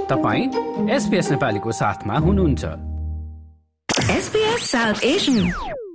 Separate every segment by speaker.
Speaker 1: तपाईं SBS नेपालीको साथमा हुनुहुन्छ।
Speaker 2: SBS South Asian।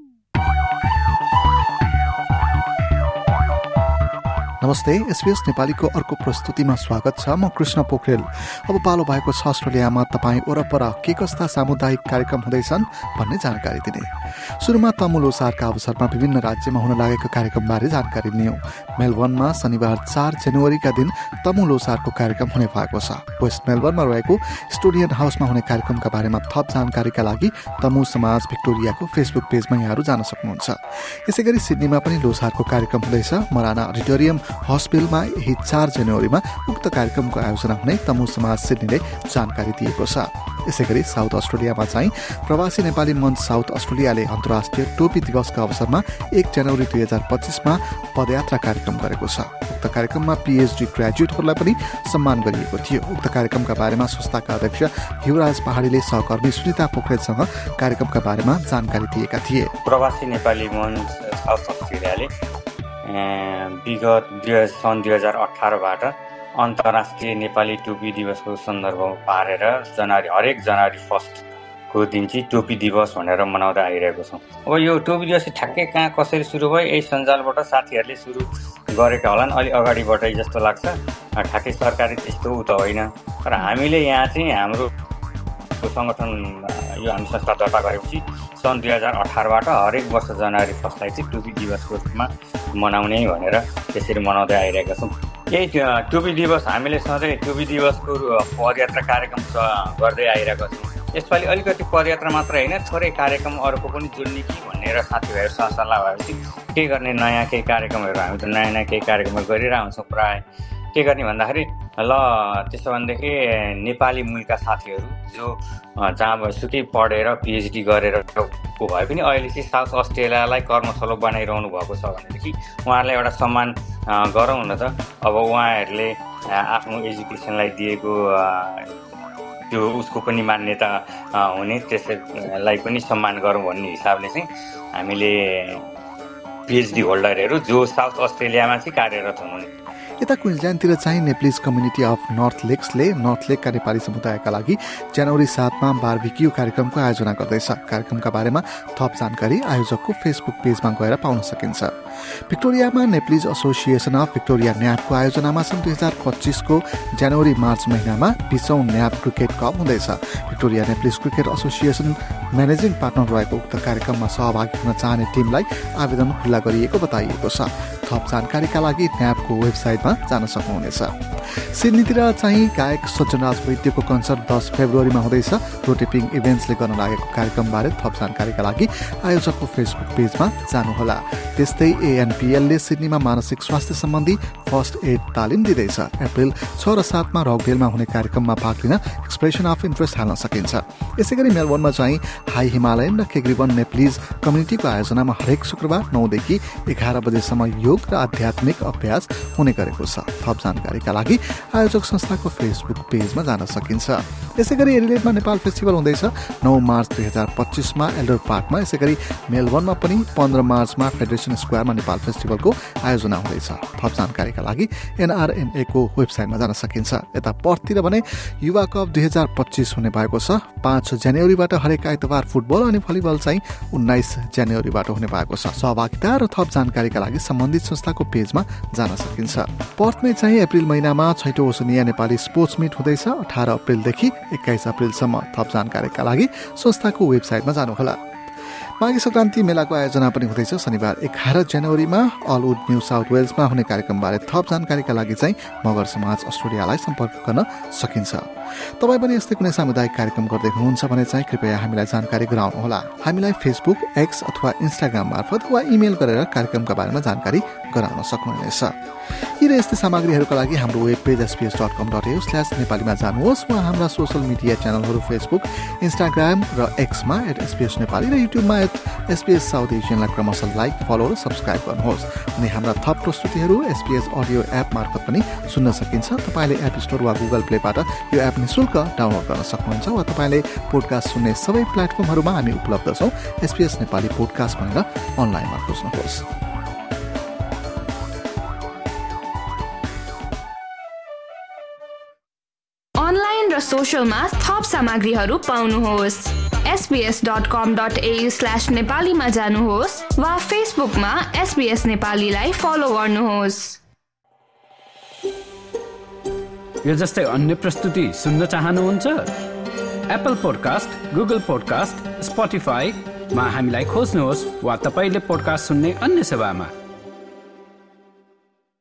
Speaker 3: नमस्ते, SBS नेपालीको अर्को प्रस्तुतिमा स्वागत छ। म कृष्ण पोखरेल। अब पालो भएको छ अस्ट्रेलियामा तपाईँ वरपर के कस्ता सामुदायिक कार्यक्रम हुँदैछन् भन्ने जानकारी दिने। सुरुमा तमु लोसारका अवसरमा विभिन्न राज्यमा हुन लागेको कार्यक्रमबारे जानकारी लियौं। मेलबर्नमा शनिबार 4 जनवरीका दिन तमु लोसारको कार्यक्रम हुने भएको छ। वेस्ट मेलबर्नमा रहेको स्टुडियन हाउसमा हुने कार्यक्रमका बारेमा थप जानकारीका लागि तमु समाज भिक्टोरियाको फेसबुक पेजमा यहाँहरू जान सक्नुहुन्छ। यसैगरी सिडनीमा पनि लोसारको कार्यक्रम हुँदैछ। मराना अडिटोरियम हस्पिटलमा यही 4 जनवरीमा उक्त कार्यक्रमको आयोजना हुने तमु समाज सिडनीले जानकारी दिएको छ। यसैगरी साउथ अस्ट्रेलियामा चाहिँ प्रवासी नेपाली मञ्च साउथ अस्ट्रेलियाले अन्तर्राष्ट्रिय टोपी दिवसका अवसरमा 1 जनवरी 2025मा पदयात्रा कार्यक्रम गरेको छ। उक्त कार्यक्रममा PhD ग्रेजुएटहरूलाई पनि सम्मान गरिएको थियो। उक्त कार्यक्रमका बारेमा संस्थाका अध्यक्ष युवराज पहाडीले सहकर्मी सुनिता पोखरेलसँग कार्यक्रमका बारेमा जानकारी दिएका थिए।
Speaker 4: प्रवासी नेपाली मञ्च साउथ अस्ट्रेलियाले विगत सन् 2018बाट अन्तर्राष्ट्रिय नेपाली टोपी दिवसको सन्दर्भ पारेर हरेक जनवरी 1 को दिन चाहिँ टोपी दिवस भनेर मनाउँदै आइरहेको छौँ। अब यो टोपी दिवस ठ्याक्कै कहाँ कसरी सुरु भयो, यही सञ्जालबाट साथीहरूले सुरु गरेका होलान्। अलि अगाडिबाटै जस्तो लाग्छ। ठ्याक्कै सरकारी त्यस्तो उ त होइन। तर हामीले यहाँ चाहिँ हाम्रो सङ्गठन यो हामी संस्था दर्ता गरेपछि सन् 2018बाट हरेक वर्ष जनवरी 1 चाहिँ टोपी दिवसको रूपमा मनाउने भनेर त्यसरी मनाउँदै आइरहेका छौँ। यही टोपी दिवस हामीले सधैँ टोपी दिवसको पदयात्रा कार्यक्रम गर्दै आइरहेका छौँ। यसपालि अलिकति पदयात्रा मात्र होइन, थोरै कार्यक्रम अरूको पनि जोड्ने कि भनेर साथीभाइहरू सल्लाह भएपछि के गर्ने नयाँ केही कार्यक्रमहरू हामी त नयाँ केही कार्यक्रमहरू गरिरहेको हुन्छौँ। प्रायः के गर्ने भन्दाखेरि ल त्यसो भनेदेखि नेपाली मूलका साथीहरू जो जहाँसुकै पढेर PhD गरेर को भए पनि अहिले चाहिँ साउथ अस्ट्रेलियालाई कर्मस्थल बनाइरहनु भएको छ भनेदेखि उहाँहरूलाई एउटा सम्मान गरौँ न त। अब उहाँहरूले आफ्नो एजुकेसनलाई दिएको त्यो उसको पनि मान्यता हुने, त्यसलाई पनि सम्मान गरौँ भन्ने हिसाबले चाहिँ हामीले PhD होल्डरहरू जो साउथ अस्ट्रेलियामा चाहिँ कार्यरत हुनुहुने।
Speaker 3: यता क्विन्सल्यान्डतिर चाहिँ नेप्लिज कम्युनिटी अफ नर्थ लेक्सले नर्थ लेकका नेपाली समुदायका लागि जनवरी 7मा बारबिक्यू कार्यक्रमको आयोजना गर्दैछ। कार्यक्रमका बारेमा थप जानकारी आयोजकको फेसबुक पेजमा गएर पाउन सकिन्छ। भिक्टोरियामा नेप्लिज एसोसिएसन अफ भिक्टोरिया न्यापको आयोजनामा सन् 2025को जनवरी मार्च महिनामा 20औं न्याप क्रिकेट कप हुँदैछ। Victoria Nepalese cricket association managing partner रहेको उक्त कार्यक्रममा सहभागी हुन चाहने टिमलाई आवेदन खुल्ला गरिएको बताइएको छ। थप जानकारीका लागि न्यापको वेबसाइटमा जान सक्नुहुनेछ। सिडनीतिर चाहिँ गायक सज्जनराज वैद्यको कन्सर्ट 10 फेब्रुअरीमा हुँदैछ। रोटेपिङ इभेन्ट्सले गर्न लागेको कार्यक्रमबारे थप जानकारीका लागि आयोजकको फेसबुक पेजमा जानुहोला। त्यस्तै ANPLले सिडनीमा मानसिक स्वास्थ्य सम्बन्धी फर्स्ट एड तालिम दिँदैछ। अप्रिल 6 र 7मा रकडेलमा हुने कार्यक्रममा भाग लिन एक्सप्रेसन अफ इन्ट्रेस्ट हाल्न सकिन्छ। यसैगरी मेलबर्नमा चाहिँ हाई हिमालयन र केग्रिबन नेप्लिज कम्युनिटीको आयोजनामा हरेक शुक्रबार 9 देखि 11 बजेसम्म योग र आध्यात्मिक अभ्यास हुने गरेको छ। थप जानकारीका लागि आयोजक संस्थाको फेसबुक पेजमा जान सकिन्छ। यसैगरी एडिलेडमा नेपाल फेस्टिभल हुँदैछ 9 मार्च 2025मा एल्डर पार्कमा। यसैगरी मेलबर्नमा पनि 15 मार्चमा फेडरेसन स्क्वायरमा नेपाल फेस्टिभलको आयोजना हुँदैछ। थप जानकारीका लागि NRNA को वेबसाइटमा जान सकिन्छ। यता पर्थतिर भने युवा कप 2025 हुने भएको छ। 5 जनवरीबाट हरेक आइतबार फुटबल अनि भलिबल चाहिँ 19 जनवरीबाट हुने भएको छ। सहभागिता र थप जानकारीका लागि सम्बन्धित संस्थाको पेजमा जान सकिन्छ। पर्थमै चाहिँ अप्रिल महिनामा 6औं ओसनिया नेपाली स्पोर्ट्स मिट हुँदैछ 18 अप्रिलदेखि 21 अप्रिलसम्म। थप जानकारीका लागि संस्थाको वेबसाइटमा जानुहोला। माघे सङ्क्रान्ति मेलाको आयोजना पनि हुँदैछ। शनिबार 11 जनवरीमा अलवुड न्यू साउथ वेल्समा हुने कार्यक्रमबारे थप जानकारीका लागि चाहिँ मगर समाज अस्ट्रेलियालाई सम्पर्क गर्न सकिन्छ। तपाईँ पनि यस्तै कुनै सामुदायिक कार्यक्रम गर्दै हुनुहुन्छ भने चाहिँ कृपया हामीलाई जानकारी गराउनुहोला। हामीलाई फेसबुक, X अथवा इन्स्टाग्राम मार्फत वा इमेल गरेर कार्यक्रमका बारेमा जानकारी गराउन सक्नुहुनेछ। यी र यस्तै सामग्रीहरूका लागि हाम्रो वेब पेज sbs.com.au/नेपालीमा जानुहोस् वा हाम्रा सोसल मिडिया च्यानलहरू फेसबुक, इन्स्टाग्राम र X मा @SBS नेपाली र युट्युबमा SBS साउथ एसियनलाई क्रमशः लाइक, फलो र सब्सक्राइब गर्नुहोस्। अनि हाम्रा थप प्रस्तुतिहरू SBS अडियो एप मार्फत पनि सुन्न सकिन्छ। तपाईँले एप स्टोर वा गुगल प्लेबाट यो एप निःशुल्क डाउनलोड गर्न सक्नुहुन्छ वा तपाईँले पोडकास्ट सुन्ने सबै प्लेटफर्महरूमा हामी उपलब्ध छौँ। SBS नेपाली पोडकास्ट भनेर अनलाइनमा खोज्नुहोस्।
Speaker 2: सोशलमा थप सामग्रीहरू पाउनुहोस्। sbs.com.au/नेपालीमा जानुहोस् वा फेसबुकमा SBS नेपालीलाई फलो गर्नुहोस्।
Speaker 1: यो जस्तै अन्य प्रस्तुति सुन्न चाहनुहुन्छ? एप्पल पोडकास्ट, गुगल पोडकास्ट, स्पोटिफाईमा हामीलाई खोज्नुहोस् वा तपाईले पोडकास्ट सुन्ने अन्य सेवामा।